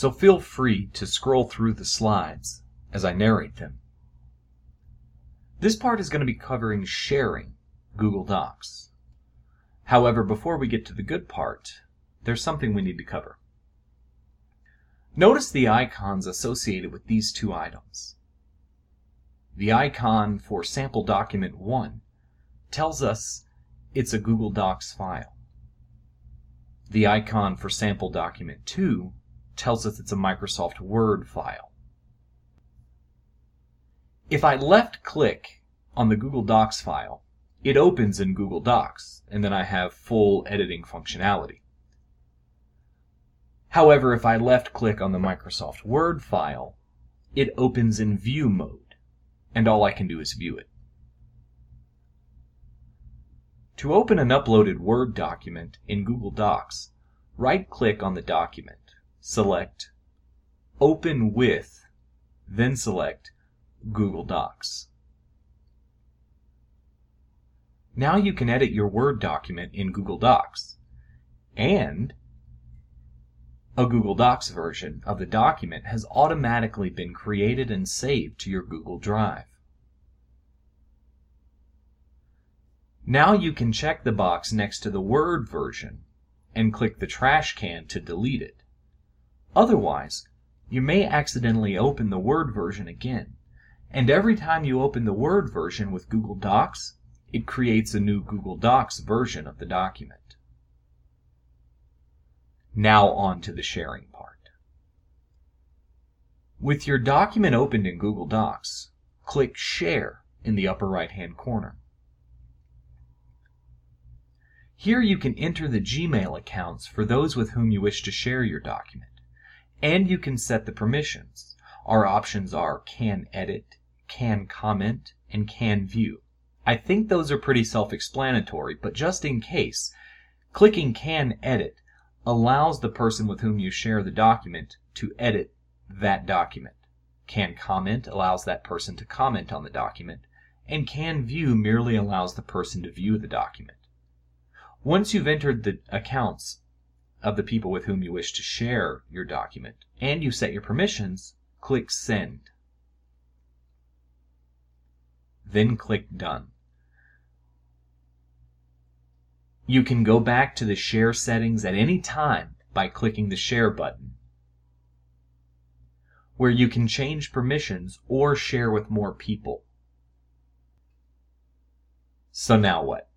so feel free to scroll through the slides as I narrate them. This part is going to be covering sharing Google Docs. However, before we get to the good part, there's something we need to cover. Notice the icons associated with these two items. The icon for sample document 1 tells us it's a Google Docs file. The icon for sample document 2 tells us it's a Microsoft Word file. If I left-click on the Google Docs file, it opens in Google Docs, and then I have full editing functionality. However, if I left-click on the Microsoft Word file, it opens in view mode, and all I can do is view it. To open an uploaded Word document in Google Docs, right-click on the document, select Open With, then select Google Docs. Now you can edit your Word document in Google Docs, and a Google Docs version of the document has automatically been created and saved to your Google Drive. Now you can check the box next to the Word version and click the trash can to delete it. Otherwise, you may accidentally open the Word version again, and every time you open the Word version with Google Docs, it creates a new Google Docs version of the document. Now on to the sharing part. With your document opened in Google Docs, click Share in the upper right-hand corner. Here you can enter the Gmail accounts for those with whom you wish to share your document, and you can set the permissions. Our options are Can Edit, Can Comment, and Can View. I think those are pretty self-explanatory, but just in case, clicking Can Edit allows the person with whom you share the document to edit that document. Can Comment allows that person to comment on the document, and Can View merely allows the person to view the document. Once you've entered the accounts of the people with whom you wish to share your document, and you set your permissions, click Send. Then click Done. You can go back to the share settings at any time by clicking the Share button, where you can change permissions or share with more people. So now what?